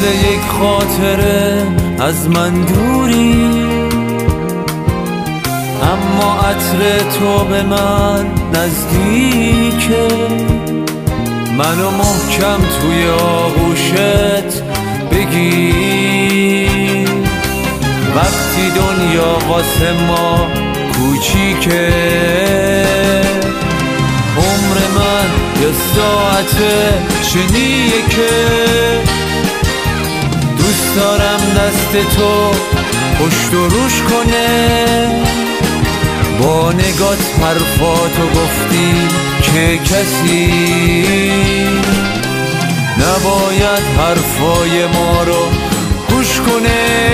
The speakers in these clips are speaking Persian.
مثل یک خاطره از من دوری، اما عطر تو به من نزدیکه. منو محکم توی آغوشت بگیر، وقتی دنیا واسه ما کوچیکه. عمر من یه ساعته چنیه که دوست دارم دست تو پشت و روش کنه. با نگات حرفاتو گفتی که کسی نباید حرفای ما رو گوش کنه.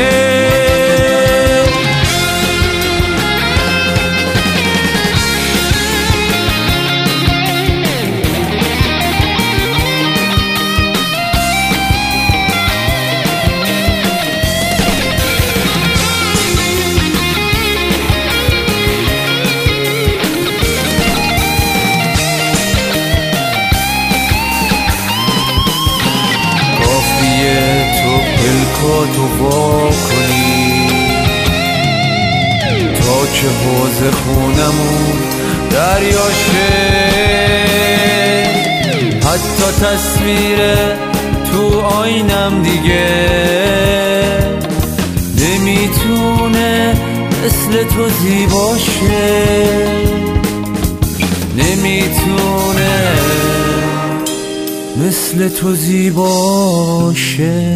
تو وا کنی تا که حوض خونمون دریاشه. حتی تصویر تو آینم دیگه نمیتونه مثل تو زیباشه، نمیتونه مثل تو زیباشه.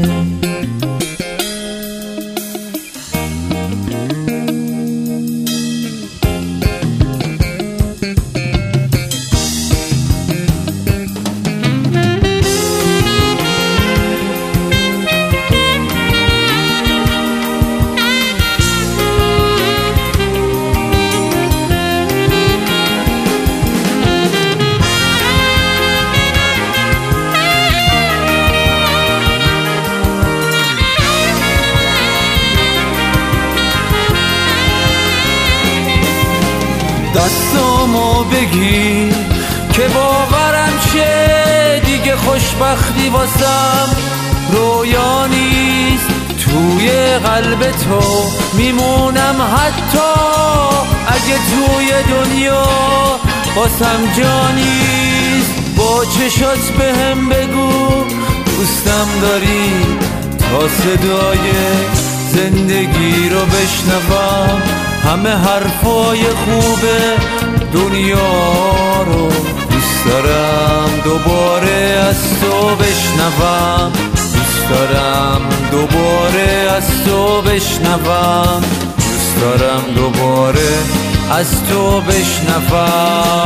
دستامو بگیر که باورم شه، دیگه خوشبختی واسم رویا نیست. توی قلب تو میمونم حتی اگه توی دنیا واسم جا نیست. با چشات بهم بگو دوستم داری تا صدای زندگی رو بشنوم. همه حرفای خوب دنیا رو دوست دارم دوباره از تو بشنوم، دوست دارم دوباره از تو بشنوم، دوست دارم دوباره از تو بشنوم.